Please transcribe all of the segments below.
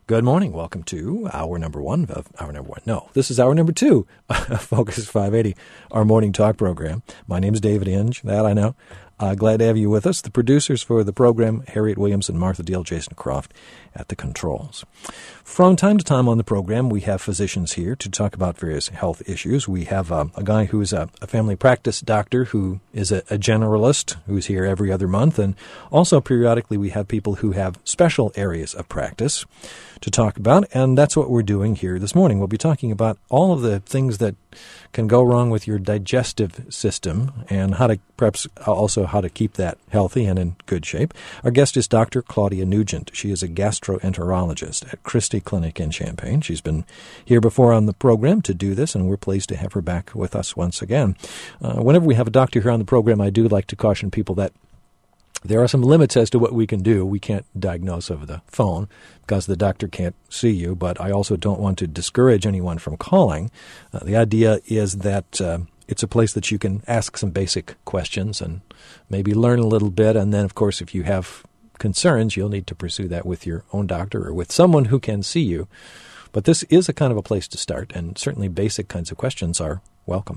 Good morning. Welcome to this is hour number 2 of Focus 580, our morning talk program. My name is David Inge. That I know. Glad to have you with us. The producers for the program, Harriet Williams and Martha Deal, Jason Croft at the controls. From time to time on the program, we have physicians here to talk about various health issues. We have a guy who is a family practice doctor who is a generalist who's here every other month. And also periodically we have people who have special areas of practice to talk about. And that's what we're doing here this morning. We'll be talking about all of the things that can go wrong with your digestive system and how to perhaps also how to keep that healthy and in good shape. Our guest is Dr. Claudia Nugent. She is a gastroenterologist at Christie Clinic in Champaign. She's been here before on the program to do this, and we're pleased to have her back with us once again. Whenever we have a doctor here on the program, I do like to caution people that there are some limits as to what we can do. We can't diagnose over the phone because the doctor can't see you, but I also don't want to discourage anyone from calling. The idea is that it's a place that you can ask some basic questions and maybe learn a little bit, and then, of course, if you have concerns, you'll need to pursue that with your own doctor or with someone who can see you. But this is a kind of a place to start, and certainly basic kinds of questions are welcome.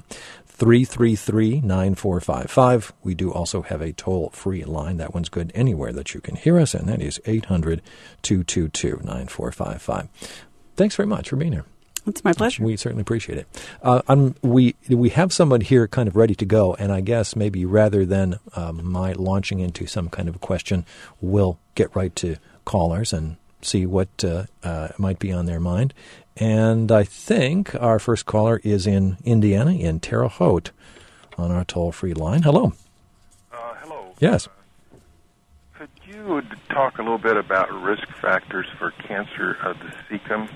333-9455. We do also have a toll-free line. That one's good anywhere that you can hear us, and that is 800-222-9455. Thanks very much for being here. It's my pleasure. We certainly appreciate it. We have someone here kind of ready to go, and I guess maybe rather than my launching into some kind of a question, we'll get right to callers and see what might be on their mind. And I think our first caller is in Indiana, in Terre Haute, on our toll-free line. Hello. Hello. Yes. Could you talk a little bit about risk factors for cancer of the cecum,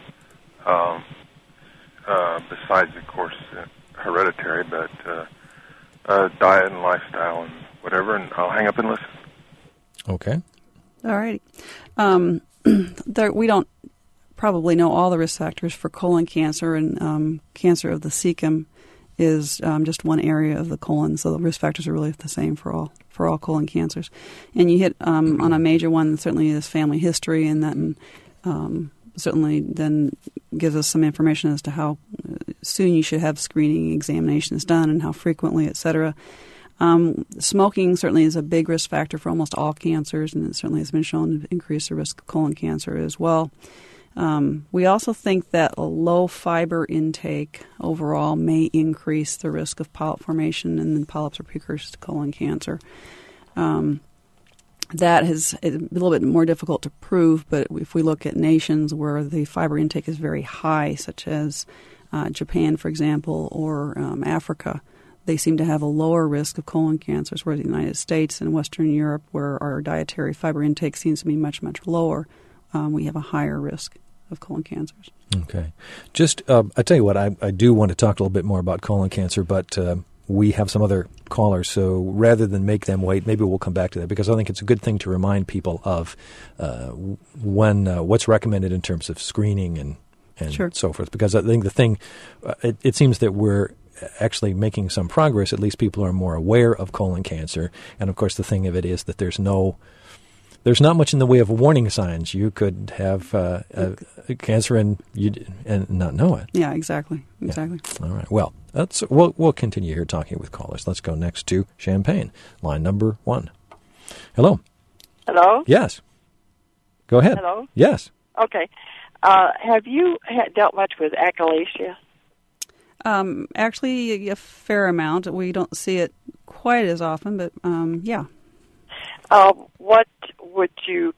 besides, of course, hereditary, but diet and lifestyle and whatever, and I'll hang up and listen. Okay. All right. We don't probably know all the risk factors for colon cancer, and cancer of the cecum is just one area of the colon, so the risk factors are really the same for all colon cancers. And you hit on a major one, certainly is family history, and then certainly then gives us some information as to how soon you should have screening examinations done and how frequently, et cetera. Smoking certainly is a big risk factor for almost all cancers, and it certainly has been shown to increase the risk of colon cancer as well. We also think that a low fiber intake overall may increase the risk of polyp formation, and then polyps are precursors to colon cancer. That is a little bit more difficult to prove, but if we look at nations where the fiber intake is very high, such as Japan, for example, or Africa, they seem to have a lower risk of colon cancers, whereas the United States and Western Europe, where our dietary fiber intake seems to be much, much lower, we have a higher risk of colon cancers. Okay. Just, I tell you what, I do want to talk a little bit more about colon cancer, but we have some other callers, so rather than make them wait, maybe we'll come back to that, because I think it's a good thing to remind people of what's recommended in terms of screening and Sure. so forth, because I think the thing, it seems that we're actually making some progress. At least people are more aware of colon cancer, and of course the thing of it is that there's not much in the way of warning signs. You could have cancer and not know it. Yeah, exactly. Yeah. All right. Well, we'll continue here talking with callers. Let's go next to Champaign, line number 1. Hello. Hello? Yes. Go ahead. Hello? Yes. Okay. Have you dealt much with achalasia? Actually, a fair amount. We don't see it quite as often, but yeah. What would you?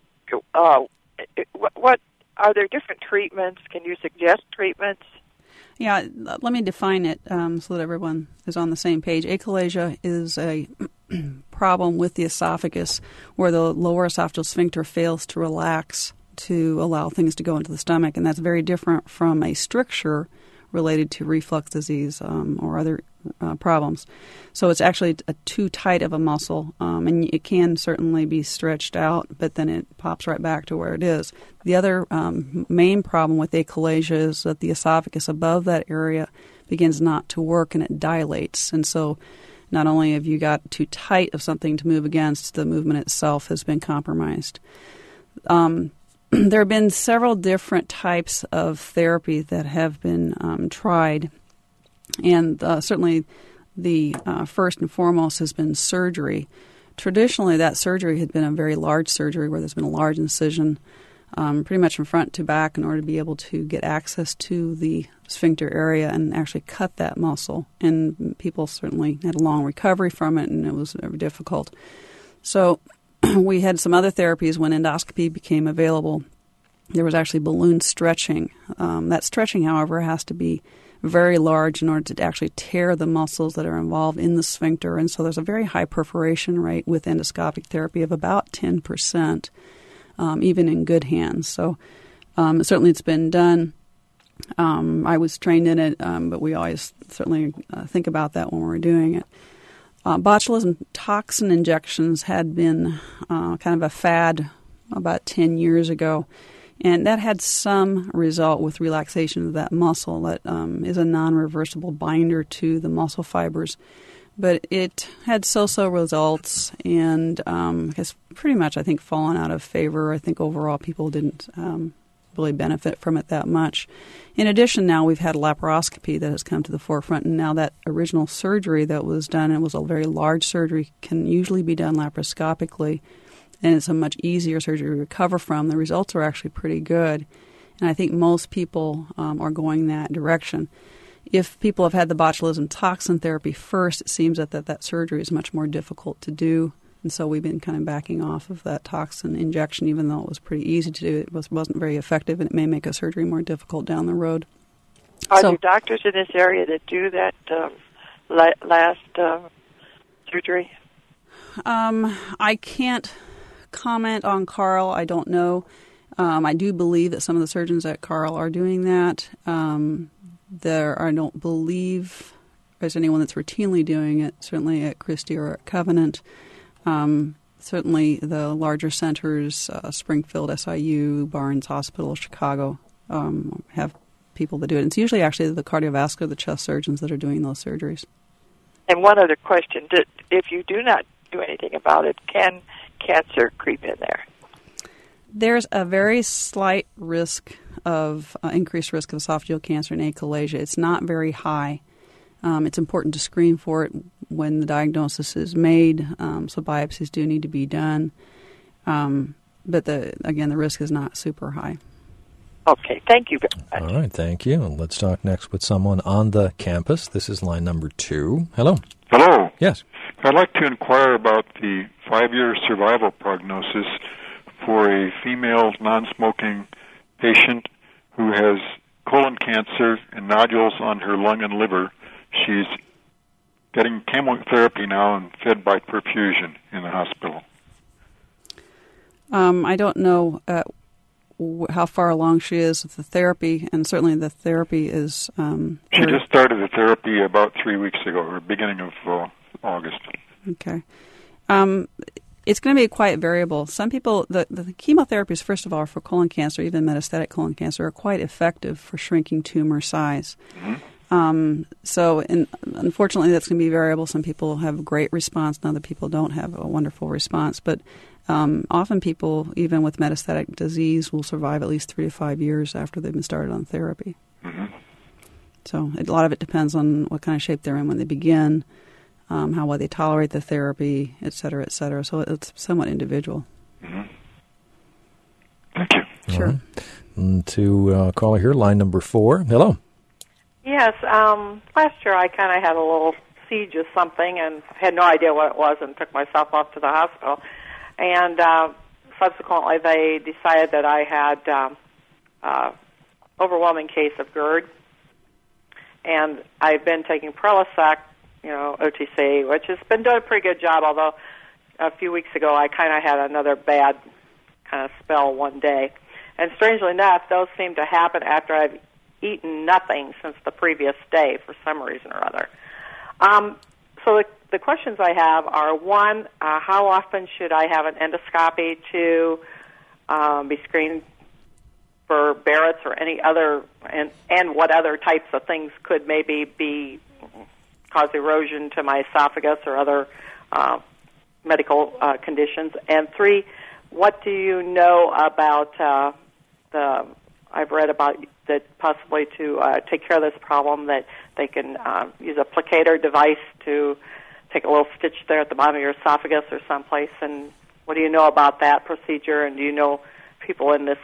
What are there different treatments? Can you suggest treatments? Yeah, let me define it so that everyone is on the same page. Achalasia is a problem with the esophagus where the lower esophageal sphincter fails to relax to allow things to go into the stomach, and that's very different from a stricture related to reflux disease or other problems. So it's actually too tight of a muscle, and it can certainly be stretched out, but then it pops right back to where it is. The other main problem with achalasia is that the esophagus above that area begins not to work, and it dilates. And so not only have you got too tight of something to move against, the movement itself has been compromised. there have been several different types of therapy that have been tried, and certainly the first and foremost has been surgery. Traditionally, that surgery had been a very large surgery where there's been a large incision pretty much from front to back in order to be able to get access to the sphincter area and actually cut that muscle. And people certainly had a long recovery from it, and it was very difficult. So we had some other therapies when endoscopy became available. There was actually balloon stretching. That stretching, however, has to be very large in order to actually tear the muscles that are involved in the sphincter. And so there's a very high perforation rate with endoscopic therapy of about 10%, even in good hands. So certainly it's been done. I was trained in it, but we always certainly think about that when we're doing it. Botulism toxin injections had been kind of a fad about 10 years ago. And that had some result with relaxation of that muscle that is a non-reversible binder to the muscle fibers. But it had so-so results and has pretty much, I think, fallen out of favor. I think overall people didn't really benefit from it that much. In addition, now we've had laparoscopy that has come to the forefront, and now that original surgery that was done, it was a very large surgery, can usually be done laparoscopically. And it's a much easier surgery to recover from. The results are actually pretty good. And I think most people are going that direction. If people have had the botulism toxin therapy first, it seems that surgery is much more difficult to do. And so we've been kind of backing off of that toxin injection, even though it was pretty easy to do. It wasn't very effective, and it may make a surgery more difficult down the road. Are there doctors in this area that do that last surgery? I can't comment on Carle. I don't know. I do believe that some of the surgeons at Carle are doing that. I don't believe there's anyone that's routinely doing it, certainly at Christie or at Covenant. Certainly the larger centers, Springfield, SIU, Barnes Hospital, Chicago, have people that do it. It's usually actually the cardiovascular, the chest surgeons that are doing those surgeries. And one other question. If you do not do anything about it, can cancer creep in there? There's a very slight risk of increased risk of esophageal cancer and achalasia. It's not very high. It's important to screen for it when the diagnosis is made, so biopsies do need to be done. But the risk is not super high. Okay, thank you very much. All right, thank you. And let's talk next with someone on the campus. This is line number 2. Hello. Hello. Yes. I'd like to inquire about the 5-year survival prognosis for a female non-smoking patient who has colon cancer and nodules on her lung and liver. She's getting chemotherapy now and fed by perfusion in the hospital. I don't know how far along she is with the therapy, and certainly the therapy is... she just started the therapy about 3 weeks ago, or beginning of August. Okay. It's going to be quite variable. Some people, the chemotherapies, first of all, for colon cancer, even metastatic colon cancer, are quite effective for shrinking tumor size. Mm-hmm. Unfortunately, that's going to be variable. Some people have a great response, and other people don't have a wonderful response. But often people, even with metastatic disease, will survive at least 3 to 5 years after they've been started on therapy. Mm-hmm. So a lot of it depends on what kind of shape they're in when they begin, how well they tolerate the therapy, et cetera, et cetera. So it's somewhat individual. Mm-hmm. Thank you. Sure. Right. And to caller here, line number 4. Hello. Yes. Last year I kind of had a little siege of something and had no idea what it was and took myself off to the hospital. And subsequently they decided that I had overwhelming case of GERD. And I've been taking Prilosec, OTC, which has been doing a pretty good job, although a few weeks ago I kind of had another bad kind of spell one day. And strangely enough, those seem to happen after I've eaten nothing since the previous day for some reason or other. So the questions I have are, one, how often should I have an endoscopy to be screened for Barrett's or any other, and what other types of things could maybe cause erosion to my esophagus or other medical conditions? And 3, what do you know about I've read about that possibly to take care of this problem that they can use a placator device to take a little stitch there at the bottom of your esophagus or someplace. And what do you know about that procedure? And do you know people in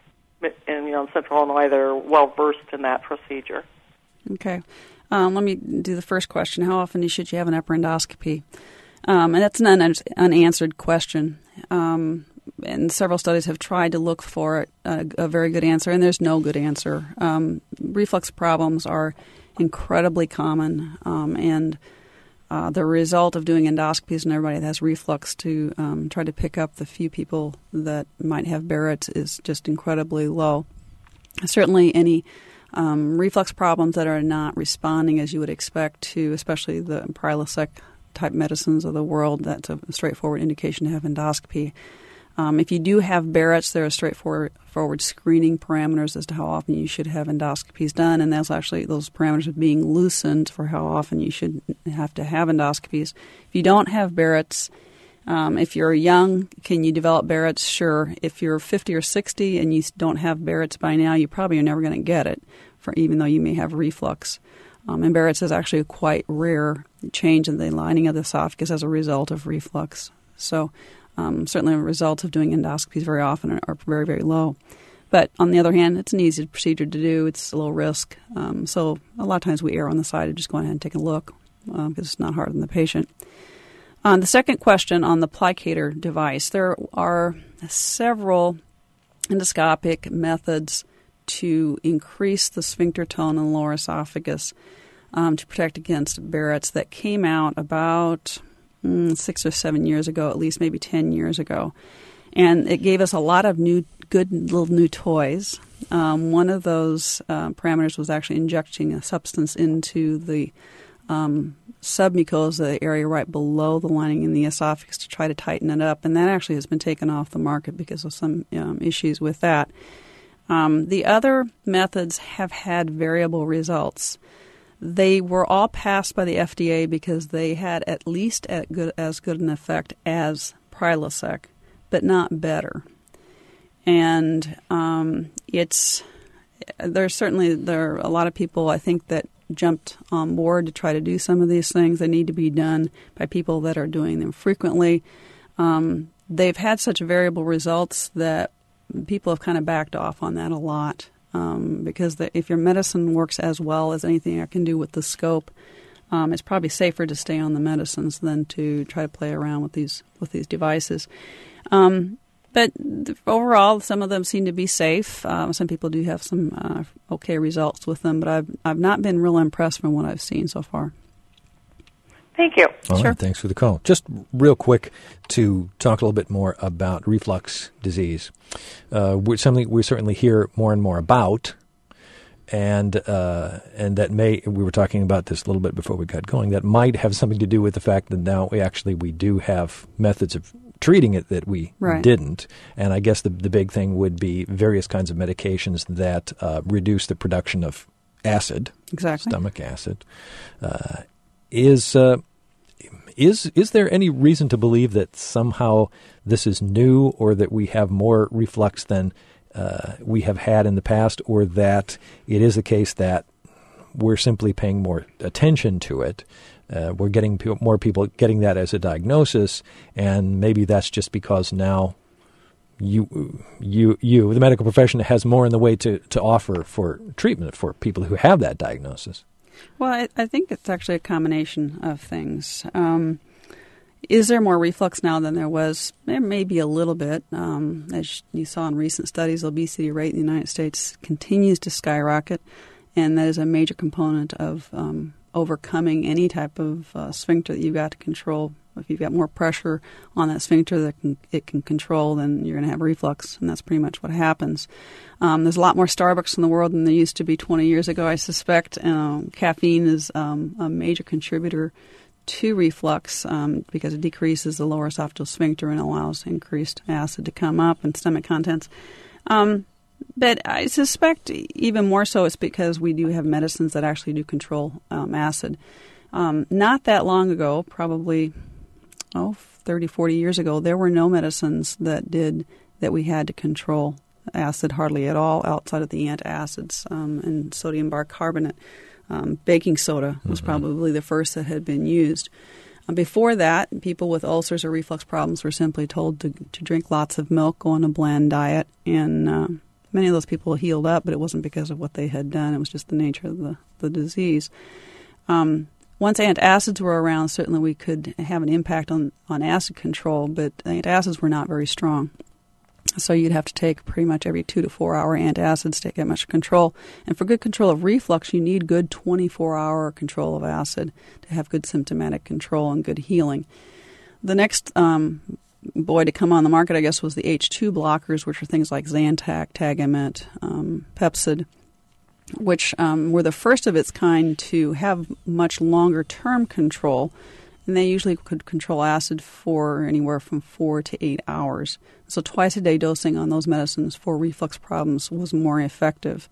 Central Illinois that are well versed in that procedure? Okay. Let me do the first question. How often should you have an upper endoscopy? And that's an unanswered question. And several studies have tried to look for a very good answer, and there's no good answer. Reflux problems are incredibly common, and the result of doing endoscopies in everybody that has reflux to try to pick up the few people that might have Barrett's is just incredibly low. Certainly any reflux problems that are not responding as you would expect to, especially the Prilosec type medicines of the world, that's a straightforward indication to have endoscopy. If you do have Barrett's, there are straightforward screening parameters as to how often you should have endoscopies done, and that's actually those parameters are being loosened for how often you should have to have endoscopies. If you don't have Barrett's, if you're young, can you develop Barrett's? Sure. If you're 50 or 60 and you don't have Barrett's by now, you probably are never going to get it, even though you may have reflux. And Barrett's is actually a quite rare change in the lining of the esophagus as a result of reflux. So certainly the results of doing endoscopies very often are very, very low. But on the other hand, it's an easy procedure to do. It's a low risk. So a lot of times we err on the side of just going ahead and taking a look because it's not hard on the patient. The second question on the plicator device, there are several endoscopic methods to increase the sphincter tone in the lower esophagus to protect against Barrett's that came out about 6 or 7 years ago, at least maybe 10 years ago. And it gave us a lot of good little new toys. One of those parameters was actually injecting a substance into the submucosa, the area right below the lining in the esophagus, to try to tighten it up. And that actually has been taken off the market because of some issues with that. The other methods have had variable results. They were all passed by the FDA because they had at least as good an effect as Prilosec, but not better. And there are a lot of people, I think, that jumped on board to try to do some of these things. They need to be done by people that are doing them frequently. They've had such variable results that people have kind of backed off on that a lot. Because if your medicine works as well as anything I can do with the scope, it's probably safer to stay on the medicines than to try to play around with these devices. But overall, some of them seem to be safe. Some people do have some okay results with them, but I've not been real impressed from what I've seen so far. Thank you. All right, thanks for the call. Just real quick to talk a little bit more about reflux disease. Something we certainly hear more and more about, and that we were talking about this a little bit before we got going, that might have something to do with the fact that now we do have methods of treating it that we didn't. And I guess the big thing would be various kinds of medications that reduce the production of acid, stomach acid. Is there any reason to believe that somehow this is new, or that we have more reflux than we have had in the past, or that it is the case that we're simply paying more attention to it? We're getting more people getting that as a diagnosis, and maybe that's just because now you, the medical profession, has more in the way to offer for treatment for people who have that diagnosis. Well, I think it's actually a combination of things. Is there more reflux now than there was? There may be a little bit. As you saw in recent studies, the obesity rate in the United States continues to skyrocket, and that is a major component of overcoming any type of sphincter that you've got to control. If you've got more pressure on that sphincter that it can control, then you're going to have reflux, and that's pretty much what happens. There's a lot more Starbucks in the world than there used to be 20 years ago, I suspect. Caffeine is a major contributor to reflux because it decreases the lower esophageal sphincter and allows increased acid to come up and stomach contents. But I suspect even more so it's because we do have medicines that actually do control acid. Not that long ago, probably 30, 40 years ago, there were no medicines that we had to control acid hardly at all outside of the antacids and sodium bicarbonate. Baking soda was probably the first that had been used. Before that, people with ulcers or reflux problems were simply told to drink lots of milk, go on a bland diet, and many of those people healed up, but it wasn't because of what they had done. It was just the nature of the disease. Once antacids were around, certainly we could have an impact on acid control, but antacids were not very strong. So you'd have to take pretty much every 2 to 4 hour antacids to get much control. And for good control of reflux, you need good 24-hour control of acid to have good symptomatic control and good healing. The next boy to come on the market, I guess, was the H2 blockers, which are things like Zantac, Tagamet, Pepcid, which were the first of its kind to have much longer-term control. And they usually could control acid for anywhere from 4 to 8 hours. So twice-a-day dosing on those medicines for reflux problems was more effective.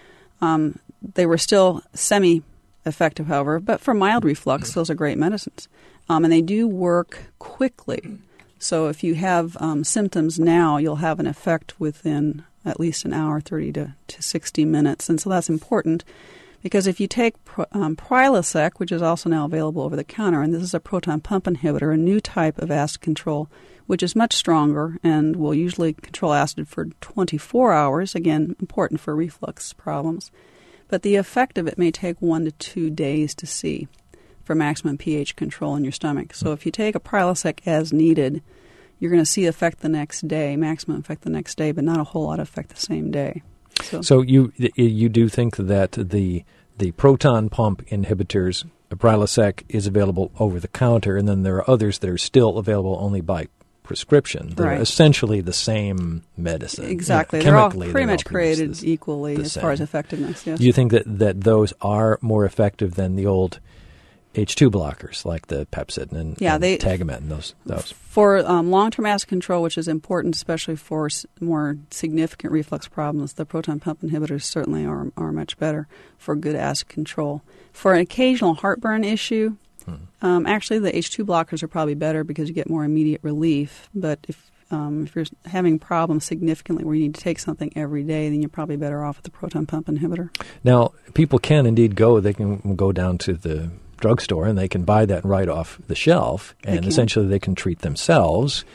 They were still semi-effective, however, but for mild reflux, those are great medicines. And they do work quickly. So if you have symptoms now, you'll have an effect within at least an hour, 30 to 60 minutes. And so that's important. Because if you take Prilosec, which is also now available over the counter, and this is a proton pump inhibitor, a new type of acid control, which is much stronger and will usually control acid for 24 hours, again, important for reflux problems. But the effect of it may take 1 to 2 days to see for maximum pH control in your stomach. So if you take a Prilosec as needed, you're going to see effect the next day, maximum effect the next day, but not a whole lot of effect the same day. So you do think that the proton pump inhibitors, Prilosec, is available over the counter, and then there are others that are still available only by prescription. They're essentially the same medicine. Exactly. They're all pretty much created equally as far as effectiveness. Yes. Do you think that those are more effective than the old H2 blockers like the Pepcid and Tagamet and those? For long-term acid control, which is important especially for more significant reflux problems, the proton pump inhibitors certainly are much better for good acid control. For an occasional heartburn issue, actually the H2 blockers are probably better because you get more immediate relief. But if you're having problems significantly where you need to take something every day, then you're probably better off with the proton pump inhibitor. Now, people can indeed they can go down to the drugstore and they can buy that right off the shelf, and essentially they can treat themselves.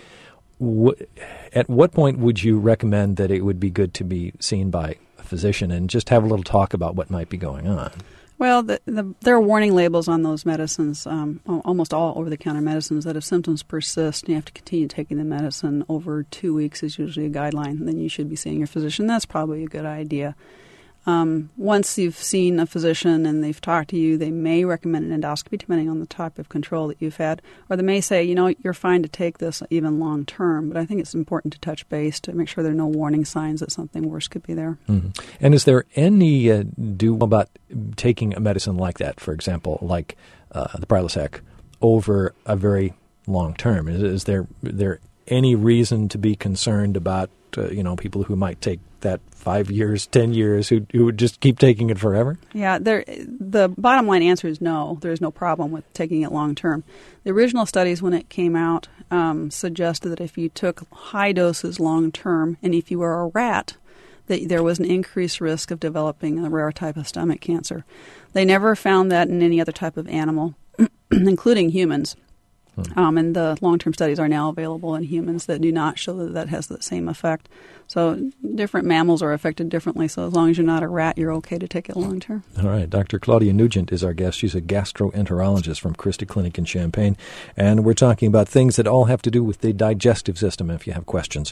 At what point would you recommend that it would be good to be seen by a physician and just have a little talk about what might be going on? Well, there are warning labels on those medicines, almost all over-the-counter medicines, that if symptoms persist and you have to continue taking the medicine over 2 weeks is usually a guideline, then you should be seeing your physician. That's probably a good idea. Once you've seen a physician and they've talked to you, they may recommend an endoscopy depending on the type of control that you've had. Or they may say, you're fine to take this even long term. But I think it's important to touch base to make sure there are no warning signs that something worse could be there. Mm-hmm. And is there any about taking a medicine like that, for example, like the Prilosec, over a very long term? Is there any reason to be concerned about people who might take that 5 years, 10 years, who would just keep taking it forever? Yeah, the bottom line answer is no. There is no problem with taking it long term. The original studies, when it came out, suggested that if you took high doses long term, and if you were a rat, that there was an increased risk of developing a rare type of stomach cancer. They never found that in any other type of animal, including humans. And the long-term studies are now available in humans that do not show that has the same effect. So different mammals are affected differently. So as long as you're not a rat, you're okay to take it long-term. All right. Dr. Claudia Nugent is our guest. She's a gastroenterologist from Christie Clinic in Champaign. And we're talking about things that all have to do with the digestive system. If you have questions,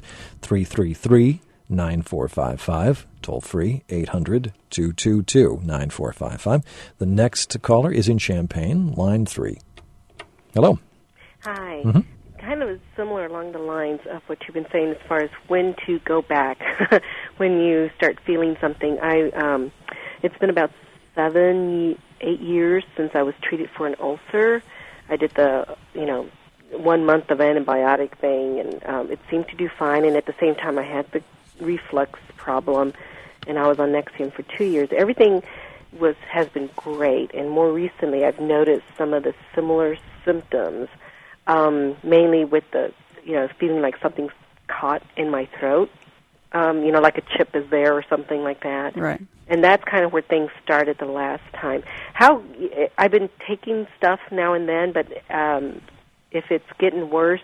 333-9455, toll free, 800-222-9455. The next caller is in Champaign, line 3. Hello. Hi. Mm-hmm. Kind of similar along the lines of what you've been saying as far as when to go back when you start feeling something. It's been about 7-8 years since I was treated for an ulcer. I did the 1 month of antibiotic thing, and it seemed to do fine. And at the same time, I had the reflux problem, and I was on Nexium for 2 years. Everything has been great, and more recently, I've noticed some of the similar symptoms. Mainly with the, feeling like something's caught in my throat. like a chip is there or something like that. Right. And that's kind of where things started the last time. I've been taking stuff now and then, but if it's getting worse,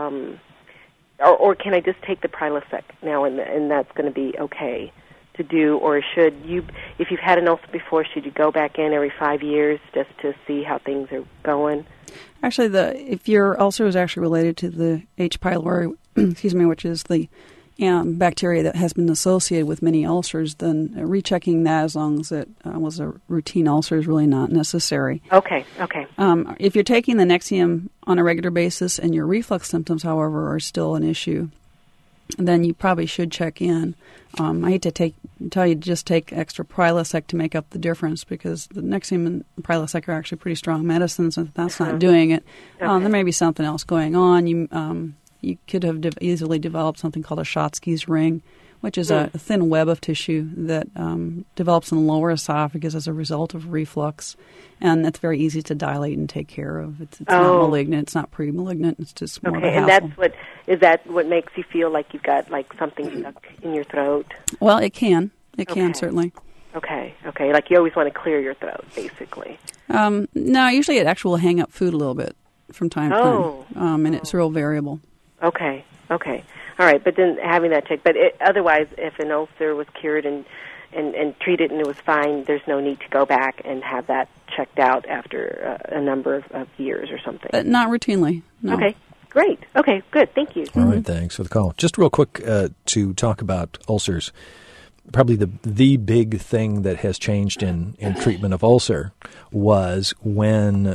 or can I just take the Prilosec now and that's going to be okay to do? Or should you, if you've had an ulcer before, should you go back in every 5 years just to see how things are going? Actually, if your ulcer is actually related to the H. pylori, which is the bacteria that has been associated with many ulcers, then rechecking that as long as it was a routine ulcer is really not necessary. Okay. If you're taking the Nexium on a regular basis and your reflux symptoms, however, are still an issue, then you probably should check in. I hate to tell you to just take extra Prilosec to make up the difference, because the Nexium and Prilosec are actually pretty strong medicines, and if that's not doing it, there may be something else going on. You could have easily developed something called a Schatzki's ring, which is a thin web of tissue that develops in the lower esophagus as a result of reflux, and it's very easy to dilate and take care of. It's not malignant, it's not pre-malignant, it's just more of a hassle. And is that what makes you feel like you've got like something stuck in your throat? Well, it can. It can, certainly. Okay. Like you always want to clear your throat, basically. No, usually it actually will hang up food a little bit from time to time, and it's real variable. Okay. All right, but then having that checked. But otherwise, if an ulcer was cured and treated and it was fine, there's no need to go back and have that checked out after a number of years or something. Not routinely, no. Okay, great. Okay, good. Thank you. All right, thanks for the call. Just real quick to talk about ulcers. Probably the big thing that has changed in treatment of ulcer was when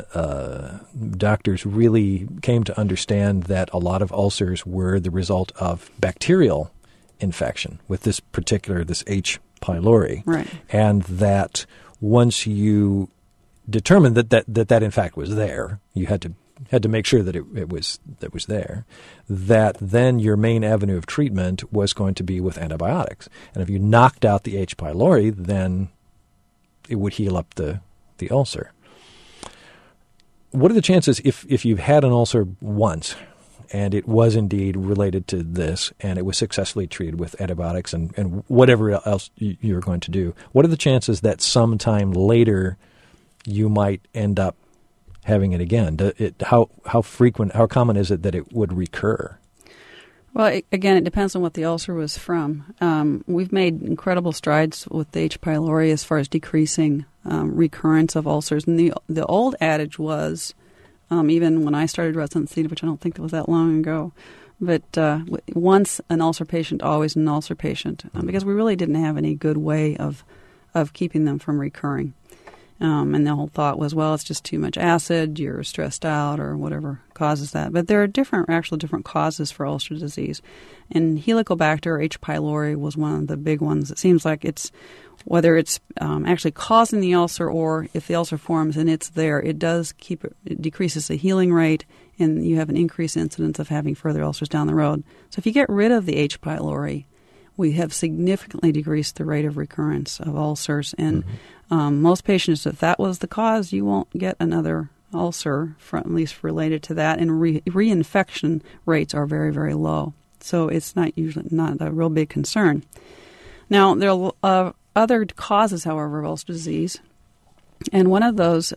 doctors really came to understand that a lot of ulcers were the result of bacterial infection with this H. pylori. Right. And that once you determined that in fact was there, you had to make sure that it was there, that then your main avenue of treatment was going to be with antibiotics. And if you knocked out the H. pylori, then it would heal up the ulcer. What are the chances if you've had an ulcer once and it was indeed related to this and it was successfully treated with antibiotics and whatever else you're going to do, what are the chances that sometime later you might end up having it again? How common is it that it would recur? Well, again, it depends on what the ulcer was from. We've made incredible strides with the H. pylori as far as decreasing recurrence of ulcers. And the old adage was, even when I started residency, which I don't think it was that long ago, but once an ulcer patient, always an ulcer patient, because we really didn't have any good way of keeping them from recurring. And the whole thought was, well, it's just too much acid, you're stressed out, or whatever causes that. But there are different causes for ulcer disease. And Helicobacter H. pylori was one of the big ones. It seems like whether it's actually causing the ulcer, or if the ulcer forms and it's there, it decreases the healing rate, and you have an increased incidence of having further ulcers down the road. So if you get rid of the H. pylori, we have significantly decreased the rate of recurrence of ulcers. And most patients, if that was the cause, you won't get another ulcer, at least related to that. And reinfection rates are very, very low. So it's not a real big concern. Now, there are other causes, however, of ulcer disease. And one of those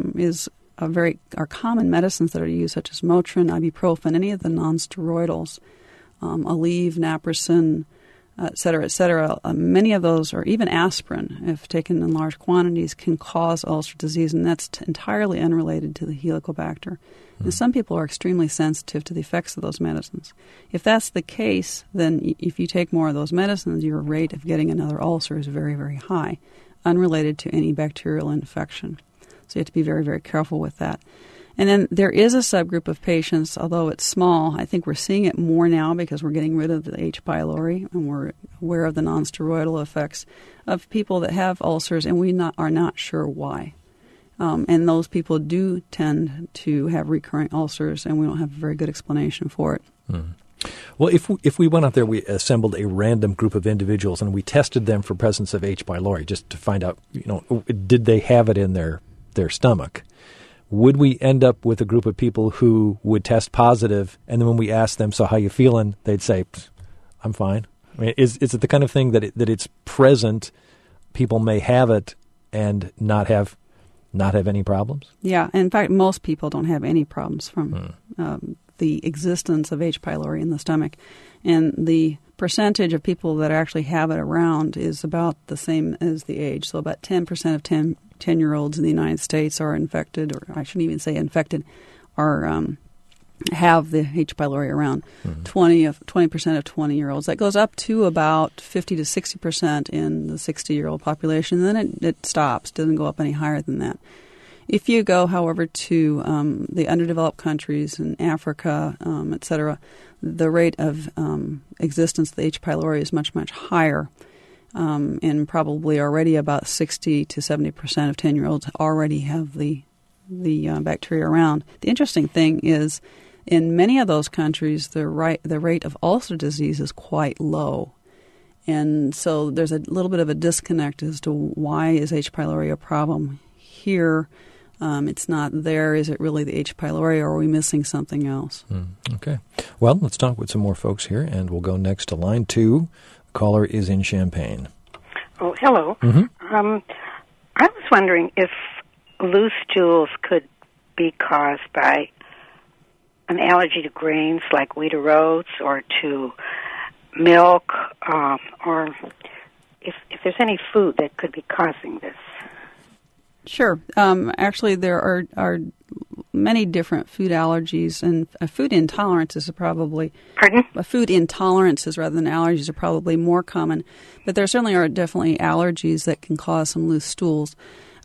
are common medicines that are used, such as Motrin, ibuprofen, any of the nonsteroidals, Aleve, Naproxen, et cetera, many of those, or even aspirin, if taken in large quantities, can cause ulcer disease, and that's entirely unrelated to the Helicobacter. And some people are extremely sensitive to the effects of those medicines. If that's the case, then if you take more of those medicines, your rate of getting another ulcer is very, very high, unrelated to any bacterial infection. So you have to be very, very careful with that. And then there is a subgroup of patients, although it's small. I think we're seeing it more now because we're getting rid of the H. pylori and we're aware of the nonsteroidal effects of people that have ulcers, and we are not sure why. And those people do tend to have recurring ulcers, and we don't have a very good explanation for it. Well, if we went out there, we assembled a random group of individuals and we tested them for presence of H. pylori just to find out, did they have it in their stomach? Would we end up with a group of people who would test positive, and then when we asked them, so how you feeling, they'd say, I'm fine. I mean, is it the kind of thing that it's present, people may have it and not have any problems? Yeah. In fact, most people don't have any problems from the existence of H. pylori in the stomach. And the percentage of people that actually have it around is about the same as the age. So about 10% of 10-year-olds in the United States are infected, or I shouldn't even say infected, are have the H. pylori around. 20% of 20-year-olds. That goes up to about 50 to 60% in the 60-year-old population. And then it stops, doesn't go up any higher than that. If you go, however, to the underdeveloped countries in Africa, et cetera, the rate of existence of the H. pylori is much, much higher. And probably already about 60 to 70% of 10-year-olds already have the bacteria around. The interesting thing is, in many of those countries, the rate of ulcer disease is quite low. And so there's a little bit of a disconnect as to why is H. pylori a problem here. It's not there. Is it really the H. pylori, or are we missing something else? Okay. Well, let's talk with some more folks here, and we'll go next to line 2. The caller is in Champaign. Oh, hello. I was wondering if loose stools could be caused by an allergy to grains like wheat or oats, or to milk, or if there's any food that could be causing this. Sure. Actually, there are many different food allergies, and food intolerances are probably... Pardon? Food intolerances rather than allergies are probably more common, but there certainly are definitely allergies that can cause some loose stools.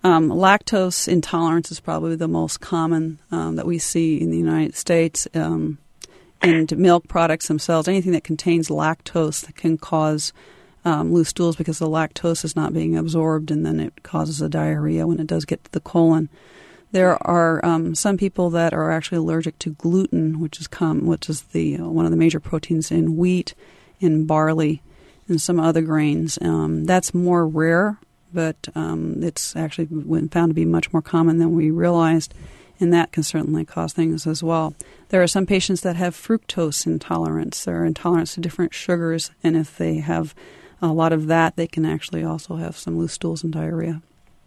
Lactose intolerance is probably the most common that we see in the United States. And milk products themselves, anything that contains lactose that can cause loose stools because the lactose is not being absorbed, and then it causes a diarrhea when it does get to the colon. There are some people that are actually allergic to gluten, which is the one of the major proteins in wheat, in barley, and some other grains. That's more rare, but it's actually been found to be much more common than we realized, and that can certainly cause things as well. There are some patients that have fructose intolerance. They're intolerant to different sugars, and if they have a lot of that, they can actually also have some loose stools and diarrhea.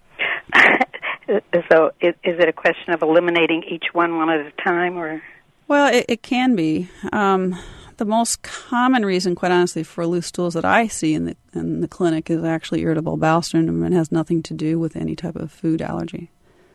So is it a question of eliminating each one at a time, or? Well, it can be. The most common reason, quite honestly, for loose stools that I see in the clinic is actually irritable bowel syndrome, and has nothing to do with any type of food allergy.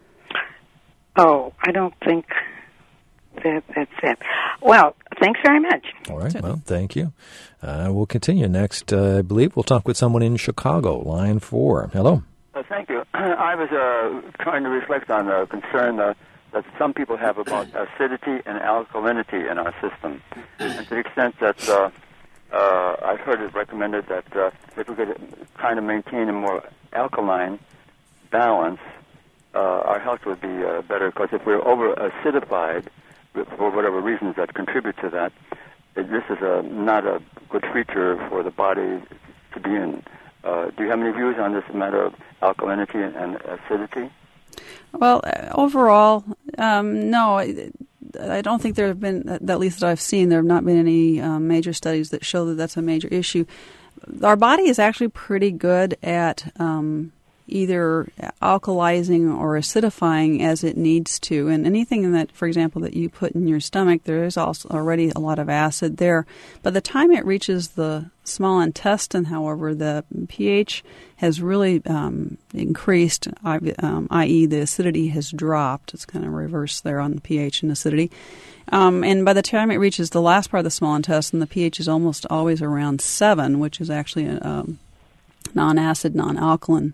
Oh, I don't think that's it. Well, thanks very much. All right. Well, thank you. We'll continue next. I believe we'll talk with someone in Chicago, line 4. Hello. Thank you. I was trying to reflect on a concern that some people have about acidity and alkalinity in our system. And to the extent that I've heard it recommended that if we could kind of maintain a more alkaline balance, our health would be better, because if we're over-acidified, for whatever reasons that contribute to that, this is not a good feature for the body to be in. Do you have any views on this matter of alkalinity and acidity? Well, overall, no. I don't think there have been, at least that I've seen, there have not been any major studies that show that that's a major issue. Our body is actually pretty good at either alkalizing or acidifying as it needs to. And anything that, for example, that you put in your stomach, there is also already a lot of acid there. By the time it reaches the small intestine, however, the pH has really increased, i.e. the acidity has dropped. It's kind of reversed there on the pH and acidity. And by the time it reaches the last part of the small intestine, the pH is almost always around 7, which is actually a non-acid, non-alkaline.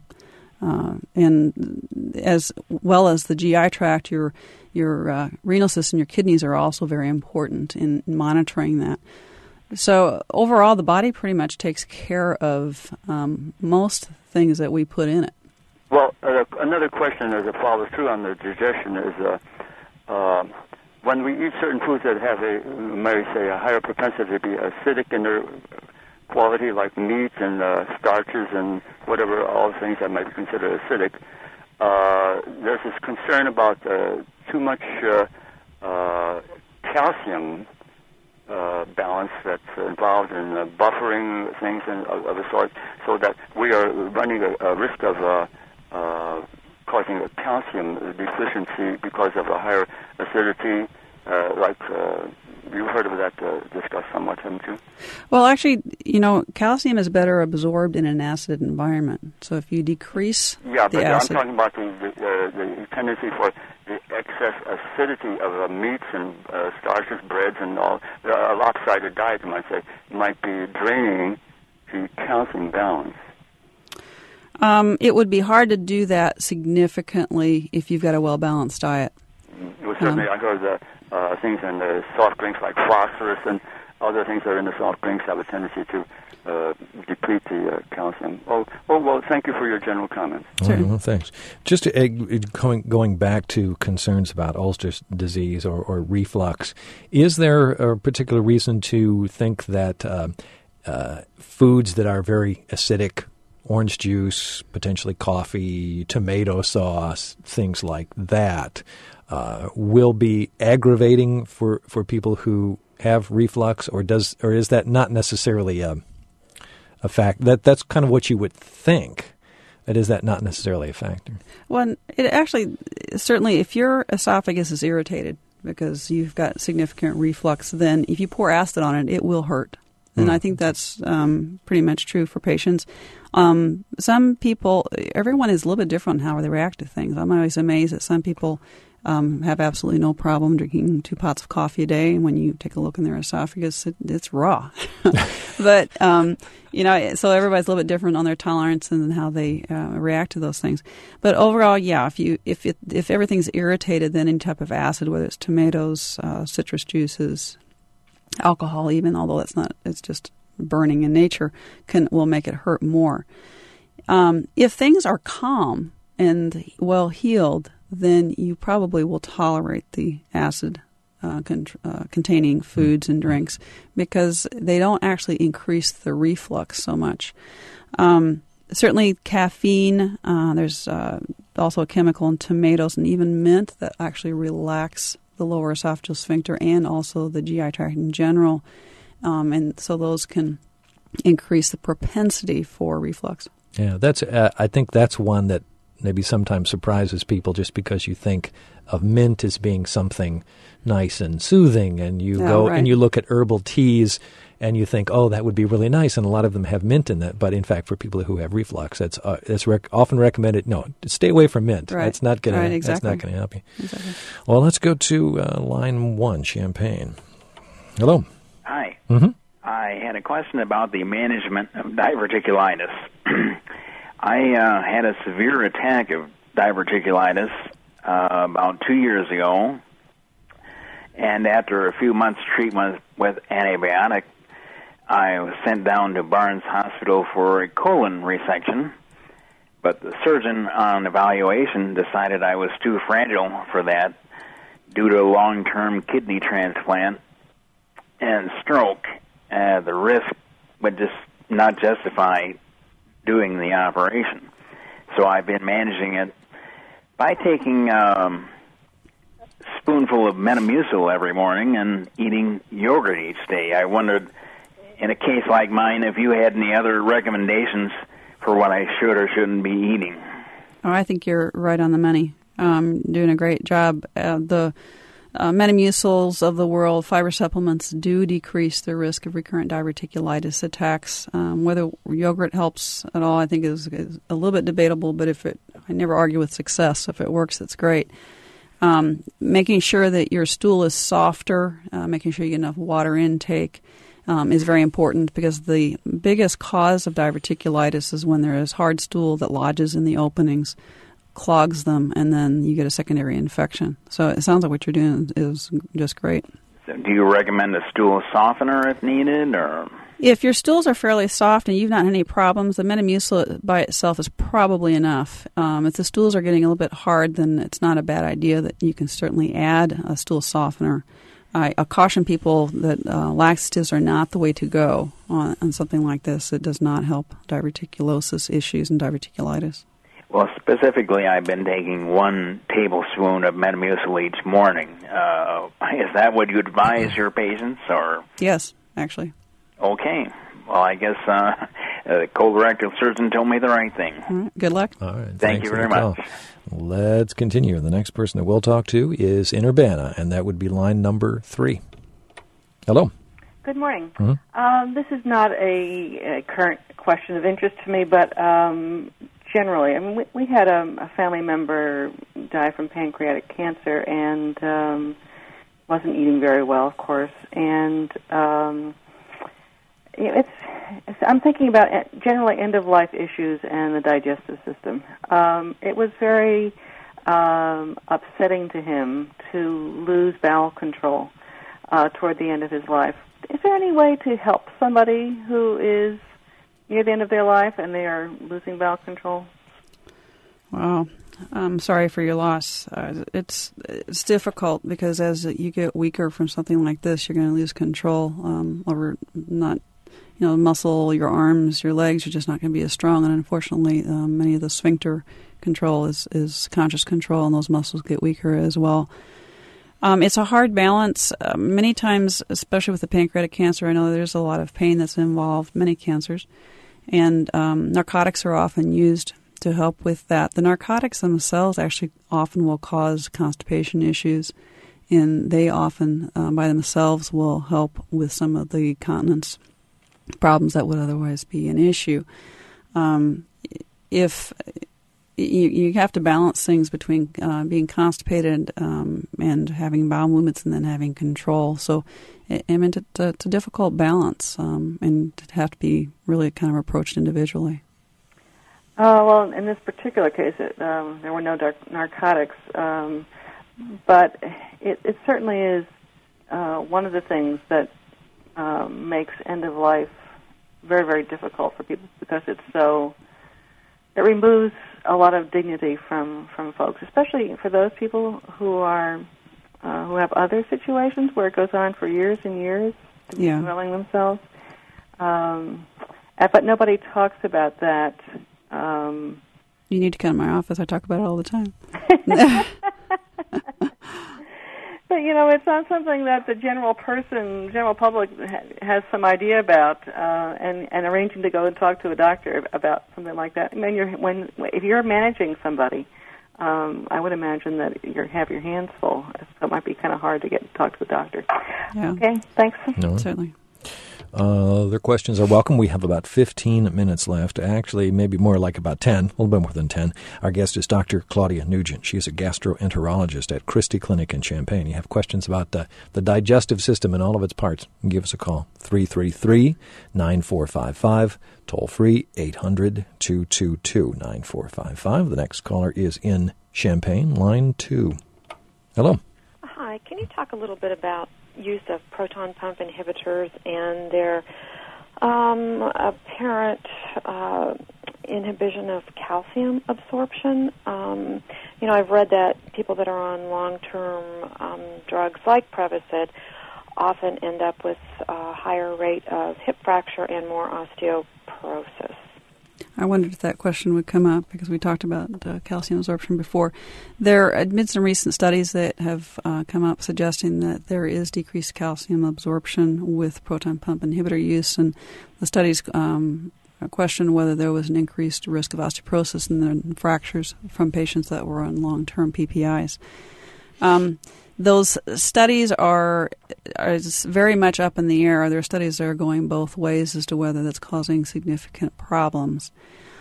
And as well as the GI tract, your renal system, your kidneys are also very important in monitoring that. So overall, the body pretty much takes care of most things that we put in it. Well, another question as it follows through on the digestion is when we eat certain foods that have a higher propensity to be acidic in their quality, like meat and starches and whatever, all the things that might be considered acidic, there's this concern about too much calcium balance that's involved in buffering things and of the sort, so that we are running a risk of causing a calcium deficiency because of a higher acidity, you've heard of that discussed somewhat, haven't you? Well, actually, calcium is better absorbed in an acid environment. So if you decrease the acid... I'm talking about the tendency for the excess acidity of meats and starches, breads, and all. A lopsided diet, you might say, might be draining the calcium balance. It would be hard to do that significantly if you've got a well-balanced diet. Well, certainly, I heard things in the soft drinks like phosphorus and other things that are in the soft drinks have a tendency to deplete the calcium. Well, thank you for your general comments. Well, thanks. Just going back to concerns about Ulcer's disease or reflux, is there a particular reason to think that foods that are very acidic, orange juice, potentially coffee, tomato sauce, things like that, will be aggravating for people who have reflux, or is that not necessarily a fact? That's kind of what you would think. But is that not necessarily a factor? Well, it actually, certainly if your esophagus is irritated because you've got significant reflux, then if you pour acid on it, it will hurt. And I think that's pretty much true for patients. Some people, everyone is a little bit different on how they react to things. I'm always amazed that some people have absolutely no problem drinking 2 pots of coffee a day. And when you take a look in their esophagus, it's raw. But, so everybody's a little bit different on their tolerance and how they react to those things. But overall, yeah, if everything's irritated, then any type of acid, whether it's tomatoes, citrus juices, alcohol even, although it's just burning in nature, will make it hurt more. If things are calm and well healed, then you probably will tolerate the acid containing foods and drinks because they don't actually increase the reflux so much. Certainly caffeine, there's also a chemical in tomatoes and even mint that actually relax the lower esophageal sphincter and also the GI tract in general. And so those can increase the propensity for reflux. Yeah, I think that's one that maybe sometimes surprises people just because you think of mint as being something nice and soothing, and you and you look at herbal teas and you think, oh, that would be really nice, and a lot of them have mint in that. But in fact, for people who have reflux, that's often recommended. No, stay away from mint. Right. That's not going to exactly. That's not going to help you. Exactly. Well, let's go to line 1, Champaign. Hello. Hi. Mm-hmm. I had a question about the management of diverticulitis. I had a severe attack of diverticulitis about 2 years ago, and after a few months' treatment with antibiotic, I was sent down to Barnes Hospital for a colon resection, but the surgeon on evaluation decided I was too fragile for that due to a long-term kidney transplant and stroke. The risk would just not justify doing the operation. So I've been managing it by taking a spoonful of Metamucil every morning and eating yogurt each day. I wondered, in a case like mine, if you had any other recommendations for what I should or shouldn't be eating. Oh, I think you're right on the money. Doing a great job. The Metamucils of the world, fiber supplements, do decrease the risk of recurrent diverticulitis attacks. Whether yogurt helps at all, I think is a little bit debatable, but I never argue with success. If it works, that's great. Making sure that your stool is softer, making sure you get enough water intake is very important, because the biggest cause of diverticulitis is when there is hard stool that lodges in the openings, clogs them, and then you get a secondary infection. So it sounds like what you're doing is just great. So do you recommend a stool softener if needed, or? If your stools are fairly soft and you've not had any problems, the Metamucil by itself is probably enough. If the stools are getting a little bit hard, then it's not a bad idea that you can certainly add a stool softener. I caution people that laxatives are not the way to go on something like this. It does not help diverticulosis issues and diverticulitis. Well, specifically, I've been taking 1 tablespoon of Metamucil each morning. Is that what you advise your patients, or? Yes, actually. Okay. Well, I guess the colorectal surgeon told me the right thing. All right. Good luck. All right. Thank you very much. Let's continue. The next person that we'll talk to is in Urbana, and that would be line number 3. Hello. Good morning. Mm-hmm. This is not a current question of interest to me, but generally, I mean, we had a family member die from pancreatic cancer and wasn't eating very well, of course. And I'm thinking about generally end-of-life issues and the digestive system. It was very upsetting to him to lose bowel control toward the end of his life. Is there any way to help somebody who is near the end of their life and they are losing bowel control? Wow. I'm sorry for your loss. It's difficult because as you get weaker from something like this, you're going to lose control over muscle, your arms, your legs. You're just not going to be as strong. And unfortunately, many of the sphincter control is conscious control, and those muscles get weaker as well. It's a hard balance. Many times, especially with the pancreatic cancer, I know there's a lot of pain that's involved, many cancers, and narcotics are often used to help with that. The narcotics themselves actually often will cause constipation issues, and they often, by themselves, will help with some of the continence problems that would otherwise be an issue. If you have to balance things between being constipated and having bowel movements and then having control. So, it's a difficult balance and to have to be really kind of approached individually. Well, in this particular case, there were no narcotics, but it certainly is one of the things that makes end of life very, very difficult for people because it removes a lot of dignity from folks, especially for those people who are who have other situations where it goes on for years and years to be dwelling themselves. But nobody talks about that. You need to come to my office. I talk about it all the time. But, it's not something that the general public has some idea about, and arranging to go and talk to a doctor about something like that. I mean, if you're managing somebody, I would imagine that you have your hands full, so it might be kind of hard to get to talk to a doctor. Yeah. Okay, thanks. No. Certainly. Their questions are welcome. We have about 15 minutes left. Actually, maybe more like about 10, a little bit more than 10. Our guest is Dr. Claudia Nugent. She is a gastroenterologist at Christie Clinic in Champaign. You have questions about the digestive system and all of its parts, give us a call, 333-9455, toll free, 800-222-9455. The next caller is in Champaign, line 2. Hello. Hi. Can you talk a little bit about use of proton pump inhibitors and their apparent inhibition of calcium absorption? I've read that people that are on long-term drugs like Prevacid often end up with a higher rate of hip fracture and more osteoporosis. I wondered if that question would come up because we talked about calcium absorption before. There have been some recent studies that have come up suggesting that there is decreased calcium absorption with proton pump inhibitor use, and the studies questioned whether there was an increased risk of osteoporosis and then fractures from patients that were on long-term PPIs. Those studies are very much up in the air. There are studies that are going both ways as to whether that's causing significant problems.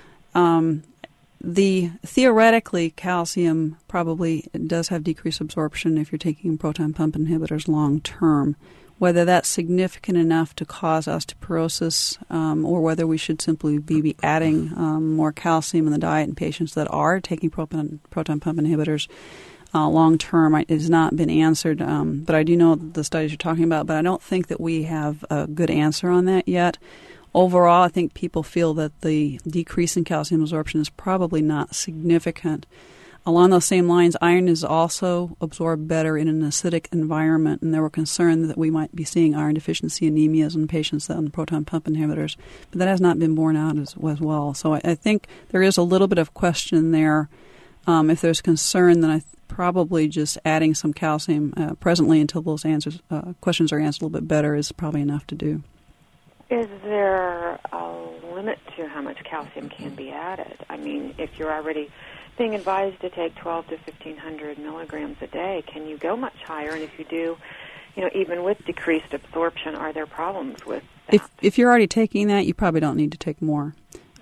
Theoretically, calcium probably does have decreased absorption if you're taking proton pump inhibitors long term. Whether that's significant enough to cause osteoporosis or whether we should simply be adding more calcium in the diet in patients that are taking proton pump inhibitors long term has not been answered, but I do know the studies you're talking about, but I don't think that we have a good answer on that yet. Overall, I think people feel that the decrease in calcium absorption is probably not significant. Along those same lines, iron is also absorbed better in an acidic environment, and there were concerns that we might be seeing iron deficiency anemias in patients on proton pump inhibitors, but that has not been borne out as well. So I think there is a little bit of question there. If there's concern, then probably just adding some calcium presently until those questions are answered a little bit better is probably enough to do. Is there a limit to how much calcium can be added? I mean, if you're already being advised to take 12 to 1,500 milligrams a day, can you go much higher? And if you do, even with decreased absorption, are there problems with that? If you're already taking that, you probably don't need to take more.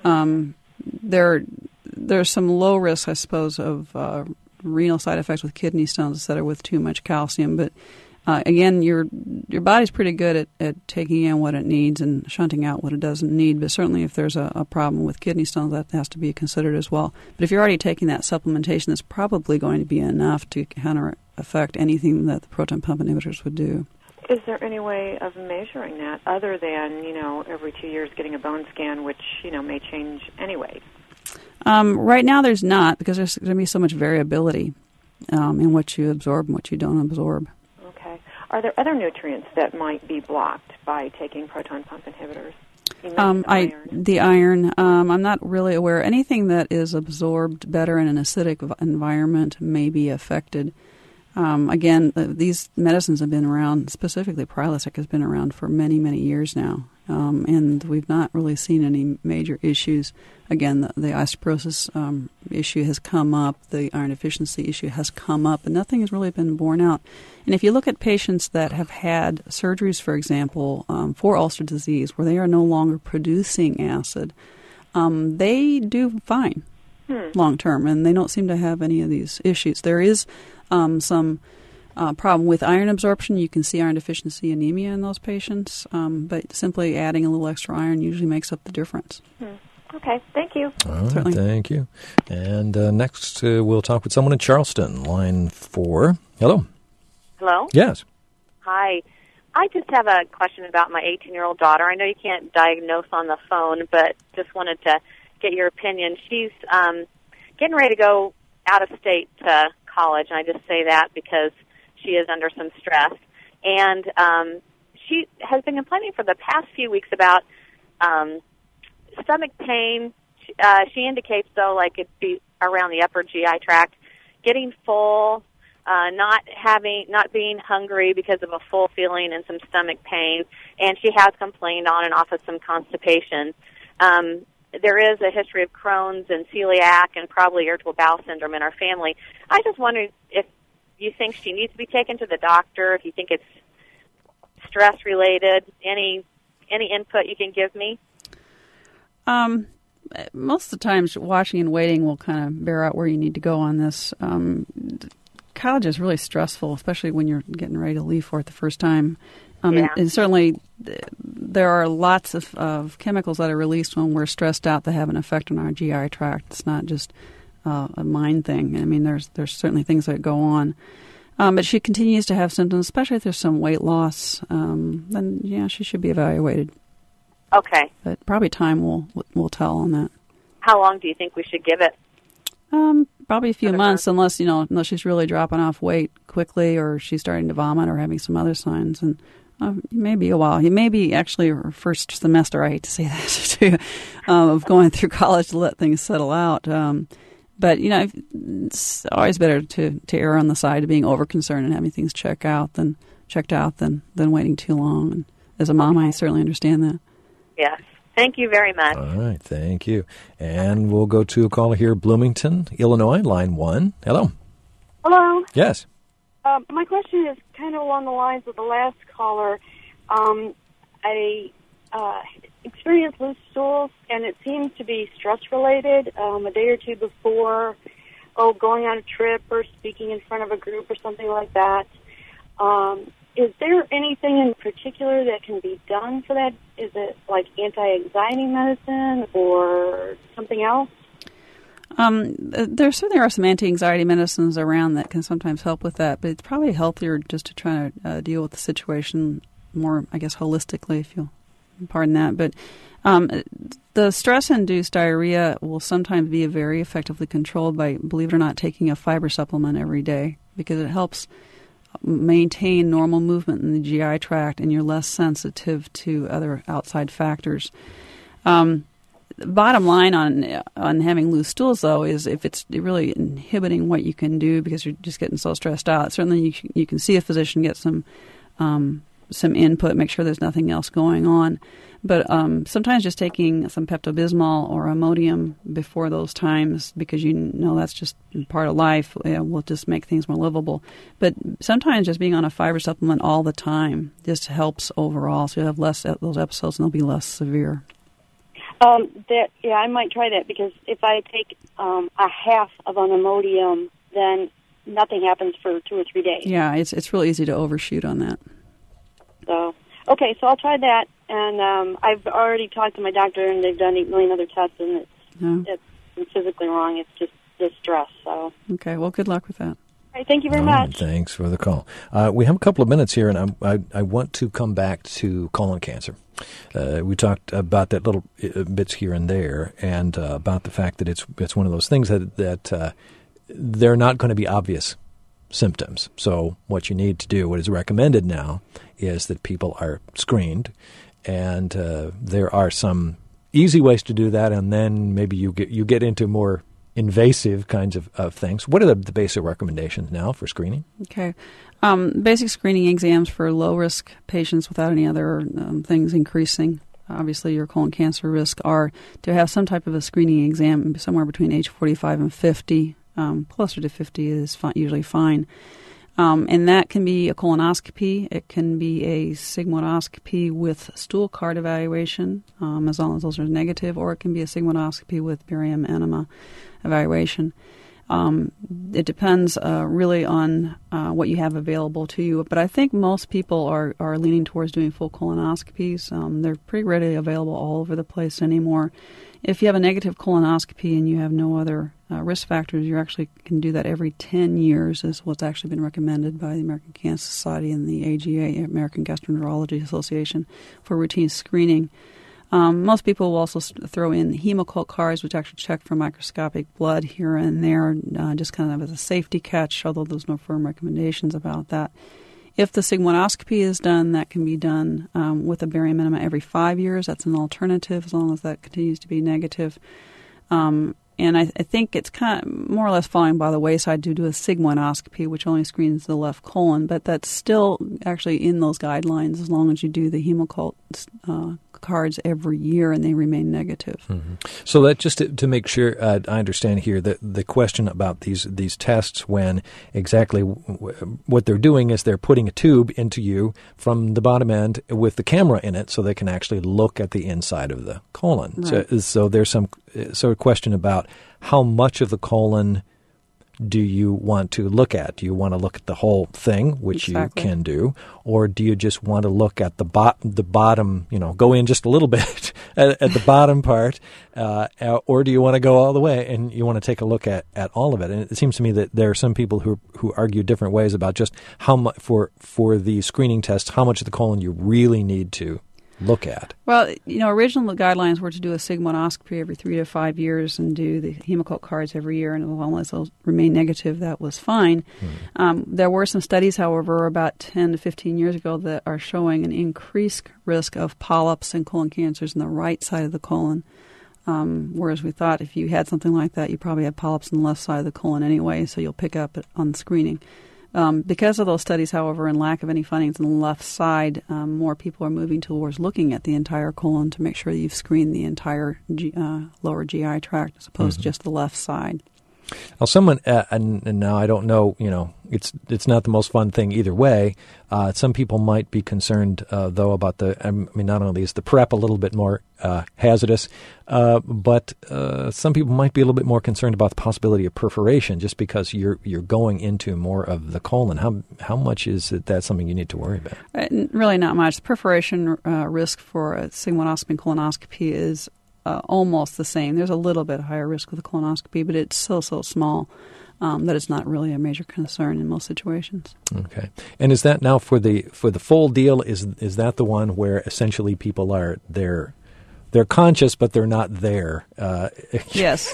There's some low risk, I suppose, of renal side effects with kidney stones, etc., with too much calcium. But again, your body's pretty good at taking in what it needs and shunting out what it doesn't need. But certainly, if there's a problem with kidney stones, that has to be considered as well. But if you're already taking that supplementation, that's probably going to be enough to counter affect anything that the proton pump inhibitors would do. Is there any way of measuring that other than, every 2 years getting a bone scan, which, may change anyway? Right now there's not, because there's going to be so much variability in what you absorb and what you don't absorb. Okay. Are there other nutrients that might be blocked by taking proton pump inhibitors? The iron. I'm not really aware. Anything that is absorbed better in an acidic environment may be affected. Again, these medicines have been around, specifically Prilosec has been around for many, many years now, and we've not really seen any major issues. Again, the osteoporosis issue has come up, the iron deficiency issue has come up, and nothing has really been borne out. And if you look at patients that have had surgeries, for example, for ulcer disease, where they are no longer producing acid, they do fine long term, and they don't seem to have any of these issues. There is some problem with iron absorption. You can see iron deficiency anemia in those patients, but simply adding a little extra iron usually makes up the difference. Okay, thank you. All right, thank you. And next we'll talk with someone in Charleston, line 4. Hello. Hello? Yes. Hi. I just have a question about my 18-year-old daughter. I know you can't diagnose on the phone, but just wanted to get your opinion. She's getting ready to go out of state to college, and I just say that because she is under some stress. And she has been complaining for the past few weeks about stomach pain. She indicates, though, like it'd be around the upper GI tract, getting full, not being hungry because of a full feeling and some stomach pain, and she has complained on and off of some constipation. There is a history of Crohn's and celiac and probably irritable bowel syndrome in our family. I just wondered if you think she needs to be taken to the doctor, if you think it's stress-related, any input you can give me? Most of the times, watching and waiting will kind of bear out where you need to go on this. College is really stressful, especially when you're getting ready to leave for it the first time. And certainly there are lots of chemicals that are released when we're stressed out that have an effect on our GI tract. It's not just a mind thing. I mean, there's certainly things that go on. But she continues to have symptoms, especially if there's some weight loss. Then, she should be evaluated. Okay. But probably time will tell on that. How long do you think we should give it? Probably a few months, unless she's really dropping off weight quickly, or she's starting to vomit, or having some other signs. And maybe a while. It may be actually her first semester. I hate to say that too, of going through college to let things settle out. But it's always better to err on the side of being over concerned and having things checked out than waiting too long. And as a mom, I certainly understand that. Yes. Thank you very much. All right, thank you. And we'll go to a caller here, Bloomington, Illinois, line 1. Hello. Hello. Yes. My question is kind of along the lines of the last caller. I experienced loose stools, and it seems to be stress-related. A day or two before, going on a trip or speaking in front of a group or something like that. Is there anything in particular that can be done for that? Is it like anti-anxiety medicine or something else? There certainly are some anti-anxiety medicines around that can sometimes help with that, but it's probably healthier just to try to deal with the situation more, I guess, holistically, if you'll pardon that. But the stress-induced diarrhea will sometimes be very effectively controlled by, believe it or not, taking a fiber supplement every day, because it helps maintain normal movement in the GI tract, and you're less sensitive to other outside factors. Bottom line on having loose stools, though, is if it's really inhibiting what you can do because you're just getting so stressed out, certainly you can see a physician, get some input, make sure there's nothing else going on. But sometimes just taking some Pepto-Bismol or Imodium before those times, because you know that's just part of life, will just make things more livable. But sometimes just being on a fiber supplement all the time just helps overall, so you have less those episodes and they'll be less severe. I might try that, because if I take a half of an Imodium, then nothing happens for 2 or 3 days. Yeah, it's real easy to overshoot on that. So I'll try that, and I've already talked to my doctor, and they've done 8 million other tests, and it's physically wrong. It's just the stress. So okay, well, good luck with that. All right, thank you very much. Thanks for the call. We have a couple of minutes here, and I want to come back to colon cancer. We talked about that little bits here and there, and about the fact that it's one of those things that they're not going to be obvious symptoms. So what you need to do, what is recommended now, is that people are screened, and there are some easy ways to do that, and then maybe you get into more invasive kinds of things. What are the basic recommendations now for screening? Okay. Basic screening exams for low-risk patients without any other things increasing, obviously, your colon cancer risk, are to have some type of a screening exam somewhere between age 45 and 50. Closer to 50 is usually fine. And that can be a colonoscopy. It can be a sigmoidoscopy with stool card evaluation, as long as those are negative, or it can be a sigmoidoscopy with barium enema evaluation. It depends really on what you have available to you. But I think most people are leaning towards doing full colonoscopies. They're pretty readily available all over the place anymore. If you have a negative colonoscopy and you have no other risk factors, you actually can do that every 10 years, is what's actually been recommended by the American Cancer Society and the AGA, American Gastroenterology Association, for routine screening. Most people will also throw in Hemoccult cards, which actually check for microscopic blood here and there, just kind of as a safety catch, although there's no firm recommendations about that. If the sigmoidoscopy is done, that can be done with a barium enema every 5 years. That's an alternative, as long as that continues to be negative. And I think it's kind of more or less falling by the wayside to do a sigmoidoscopy, which only screens the left colon, but that's still actually in those guidelines as long as you do the Hemoccult cards every year and they remain negative. Mm-hmm. So that just to make sure I understand here, the question about these tests, when exactly what they're doing is they're putting a tube into you from the bottom end with the camera in it, so they can actually look at the inside of the colon. Right. So there's some sort of question about how much of the colon do you want to look at? Do you want to look at the whole thing, which Exactly. you can do, or do you just want to look at the bottom, go in just a little bit at the bottom part, or do you want to go all the way and you want to take a look at all of it? And it seems to me that there are some people who argue different ways about just how much for the screening test, how much of the colon you really need to look at. Well, original guidelines were to do a sigmoidoscopy every 3 to 5 years and do the Hemoccult cards every year, and as long as those remain negative, that was fine. There were some studies, however, about 10 to 15 years ago that are showing an increased risk of polyps and colon cancers in the right side of the colon, whereas we thought if you had something like that, you probably had polyps in the left side of the colon anyway, so you'll pick up it on screening. Because of those studies, however, and lack of any findings on the left side, more people are moving towards looking at the entire colon to make sure that you've screened the entire lower GI tract as opposed to just the left side. Well, someone, and now I don't know, it's not the most fun thing either way. Some people might be concerned, though, about not only is the prep a little bit more hazardous, but some people might be a little bit more concerned about the possibility of perforation just because you're going into more of the colon. How much is that something you need to worry about? Really not much. The perforation risk for a sigmoidoscopy and colonoscopy is almost the same. There's a little bit higher risk with a colonoscopy, but it's so small. that it's not really a major concern in most situations. Okay. And is that now for the full deal? Is that the one where essentially people are they're conscious, but they're not there? Yes.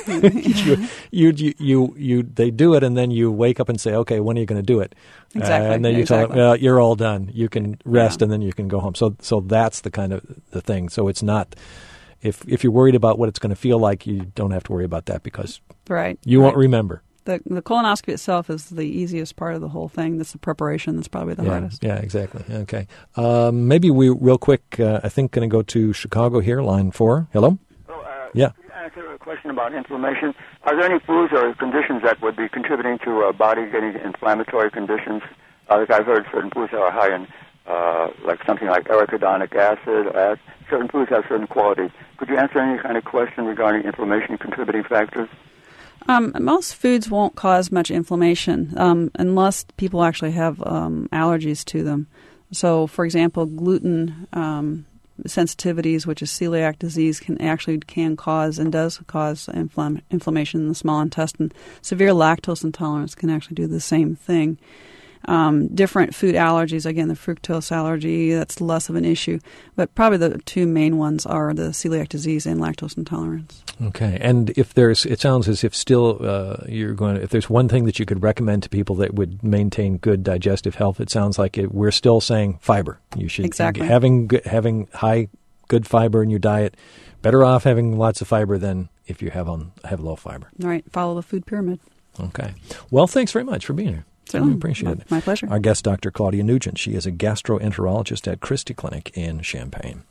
They do it, and then you wake up and say, "Okay, when are you going to do it?" Exactly. And then you tell them, "Well, you're all done. You can rest, and then you can go home." So that's the kind of the thing. So it's not. If you're worried about what it's going to feel like, you don't have to worry about that because you won't remember. The colonoscopy itself is the easiest part of the whole thing. That's the preparation that's probably the hardest. Yeah, exactly. Okay. Maybe we, real quick, I think going to go to Chicago here, line 4. Hello? Yeah. Could you answer a question about inflammation? Are there any foods or conditions that would be contributing to a body getting inflammatory conditions? Like I've heard certain foods that are high in, like something like arachidonic acid. Certain foods have certain qualities. Could you answer any kind of question regarding inflammation contributing factors? Most foods won't cause much inflammation unless people actually have allergies to them. So, for example, gluten sensitivities, which is celiac disease, can cause and does cause inflammation in the small intestine. Severe lactose intolerance can actually do the same thing. Different food allergies, again, the fructose allergy, that's less of an issue. But probably the two main ones are the celiac disease and lactose intolerance. Okay. And it sounds as if still if there's one thing that you could recommend to people that would maintain good digestive health, it sounds like we're still saying fiber. You should exactly having high, good fiber in your diet. Better off having lots of fiber than if you have low fiber. All right. Follow the food pyramid. Okay. Well, thanks very much for being here. Certainly. I appreciate it. My pleasure. Our guest, Dr. Claudia Nugent. She is a gastroenterologist at Christie Clinic in Champaign.